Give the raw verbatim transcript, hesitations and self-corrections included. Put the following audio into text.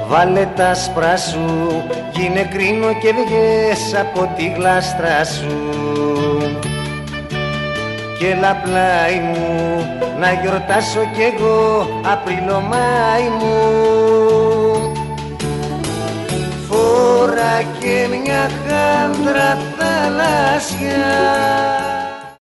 Βάλε τα άσπρα σου, γίνε κρίνο και βγες από τη γλάστρα σου. Κι έλα πλάι μου, να γιορτάσω κι εγώ Απρίλο-Μάη μου. Φορά και μια χάντρα θαλάσσια